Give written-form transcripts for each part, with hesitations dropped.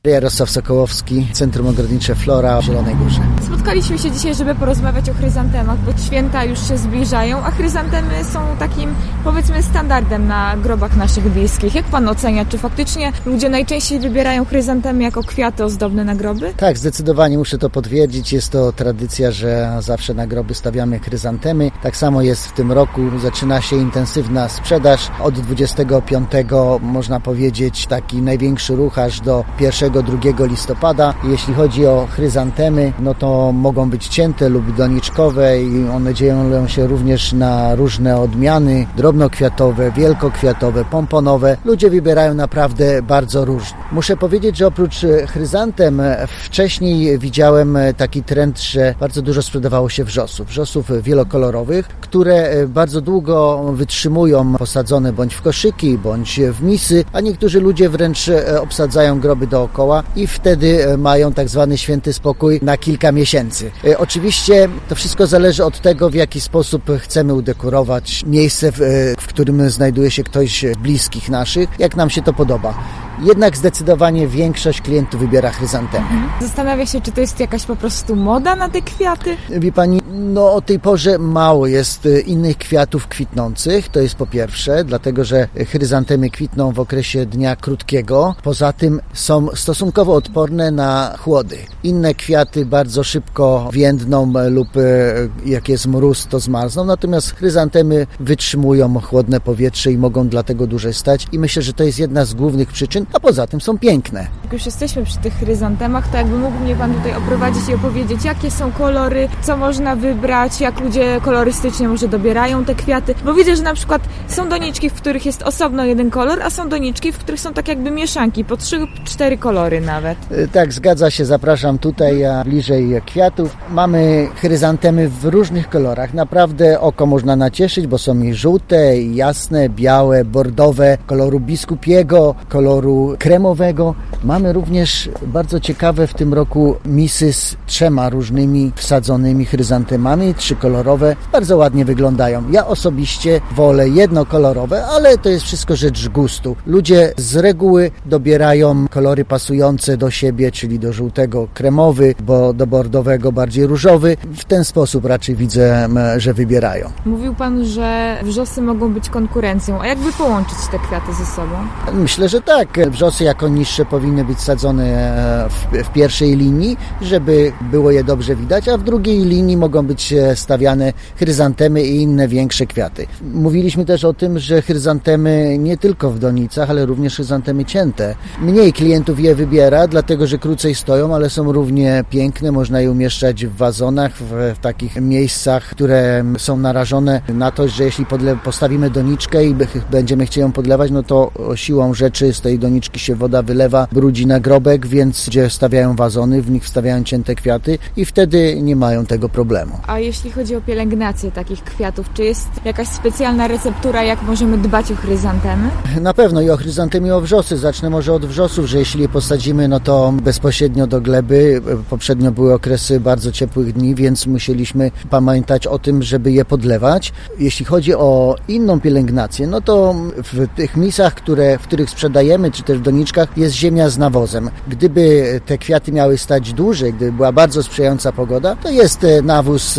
Jarosław Sokołowski, Centrum Ogrodnicze Flora w Zielonej Górze. Spotkaliśmy się dzisiaj, żeby porozmawiać o chryzantemach, bo święta już się zbliżają, a chryzantemy są takim, powiedzmy, standardem na grobach naszych bliskich. Jak pan ocenia, czy faktycznie ludzie najczęściej wybierają chryzantemy jako kwiaty ozdobne na groby? Tak, zdecydowanie muszę to potwierdzić. Jest to tradycja, że zawsze na groby stawiamy chryzantemy. Tak samo jest w tym roku. Zaczyna się intensywna sprzedaż. Od 25 można powiedzieć taki największy ruch aż do 1-2 listopada. Jeśli chodzi o chryzantemy, no to mogą być cięte lub doniczkowe i one dzieją się również na różne odmiany, drobnokwiatowe, wielkokwiatowe, pomponowe. Ludzie wybierają naprawdę bardzo różnie. Muszę powiedzieć, że oprócz chryzantem wcześniej widziałem taki trend, że bardzo dużo sprzedawało się wrzosów wielokolorowych, które bardzo długo wytrzymują posadzone bądź w koszyki, bądź w misy, a niektórzy ludzie wręcz obsadzają groby dookoła i wtedy mają tak zwany święty spokój na kilka miesięcy. Oczywiście to wszystko zależy od tego, w jaki sposób chcemy udekorować miejsce, w którym znajduje się ktoś bliskich naszych, jak nam się to podoba. Jednak zdecydowanie większość klientów wybiera chryzantemy. Zastanawia się, czy to jest jakaś po prostu moda na te kwiaty? Wie pani, no o tej porze mało jest innych kwiatów kwitnących, to jest po pierwsze, dlatego że chryzantemy kwitną w okresie dnia krótkiego. Poza tym są stosunkowo odporne na chłody. Inne kwiaty bardzo szybko więdną lub jak jest mróz, to zmarzną, natomiast chryzantemy wytrzymują chłodne powietrze i mogą dlatego dłużej stać i myślę, że to jest jedna z głównych przyczyn, a poza tym są piękne. Jak już jesteśmy przy tych chryzantemach, to jakby mógł mnie pan tutaj oprowadzić i opowiedzieć, jakie są kolory, co można wybrać, jak ludzie kolorystycznie może dobierają te kwiaty, bo widzę, że na przykład są doniczki, w których jest osobno jeden kolor, a są doniczki, w których są tak jakby mieszanki, po 3-4 kolory nawet. Tak, zgadza się, zapraszam tutaj, a bliżej kwiatów. Mamy chryzantemy w różnych kolorach, naprawdę oko można nacieszyć, bo są i żółte, i jasne, białe, bordowe, koloru biskupiego, koloru kremowego. Mamy również bardzo ciekawe w tym roku misy z 3 różnymi wsadzonymi chryzantemami, 3-kolorowe. Bardzo ładnie wyglądają. Ja osobiście wolę jednokolorowe, ale to jest wszystko rzecz gustu. Ludzie z reguły dobierają kolory pasujące do siebie, czyli do żółtego kremowy, bo do bordowego bardziej różowy. W ten sposób raczej widzę, że wybierają. Mówił pan, że wrzosy mogą być konkurencją. A jakby połączyć te kwiaty ze sobą? Myślę, że tak. Wrzosy jako niższe powinny być sadzone w pierwszej linii, żeby było je dobrze widać, a w drugiej linii mogą być stawiane chryzantemy i inne większe kwiaty. Mówiliśmy też o tym, że chryzantemy nie tylko w donicach, ale również chryzantemy cięte. Mniej klientów je wybiera, dlatego że krócej stoją, ale są równie piękne. Można je umieszczać w wazonach, w takich miejscach, które są narażone na to, że jeśli postawimy doniczkę i będziemy chcieli ją podlewać, no to siłą rzeczy z tej doniczki się woda wylewa, brudzi nagrobek, więc gdzie stawiają wazony, w nich wstawiają cięte kwiaty i wtedy nie mają tego problemu. A jeśli chodzi o pielęgnację takich kwiatów, czy jest jakaś specjalna receptura, jak możemy dbać o chryzantemy? Na pewno i o chryzantemy, i o wrzosy. Zacznę może od wrzosów, że jeśli je posadzimy, no to bezpośrednio do gleby. Poprzednio były okresy bardzo ciepłych dni, więc musieliśmy pamiętać o tym, żeby je podlewać. Jeśli chodzi o inną pielęgnację, no to w tych misach, w których sprzedajemy, czy też w doniczkach, jest ziemia z nawozem. Gdyby te kwiaty miały stać dłużej, gdyby była bardzo sprzyjająca pogoda, to jest nawóz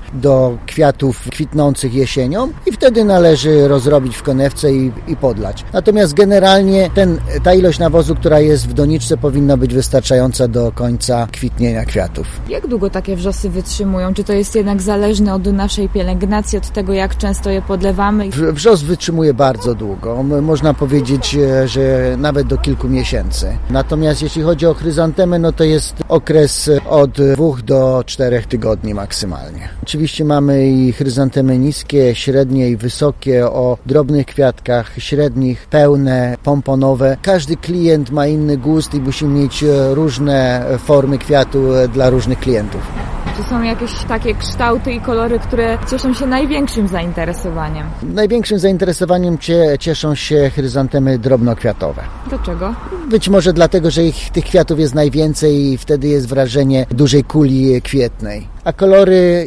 do kwiatów kwitnących jesienią i wtedy należy rozrobić w konewce i podlać. Natomiast generalnie ta ilość nawozu, która jest w doniczce, powinna być wystarczająca do końca kwitnienia kwiatów. Jak długo takie wrzosy wytrzymują? Czy to jest jednak zależne od naszej pielęgnacji, od tego, jak często je podlewamy? Wrzos wytrzymuje bardzo długo. Można powiedzieć, że nawet do kilku miesięcy. Natomiast jeśli chodzi o chryzantemę, no to jest okres od 2 do 4 tygodni maksymalnie. Oczywiście mamy i chryzantemy niskie, średnie i wysokie, o drobnych kwiatkach, średnich, pełne, pomponowe. Każdy klient ma inny gust i musi mieć różne formy kwiatu dla różnych klientów. Czy są jakieś takie kształty i kolory, które cieszą się największym zainteresowaniem? Największym zainteresowaniem cieszą się chryzantemy drobnokwiatowe. Dlaczego? Być może dlatego, że tych kwiatów jest najwięcej i wtedy jest wrażenie dużej kuli kwietnej. A kolory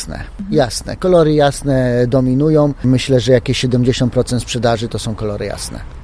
jasne. Kolory jasne dominują. Myślę, że jakieś 70% sprzedaży to są kolory jasne.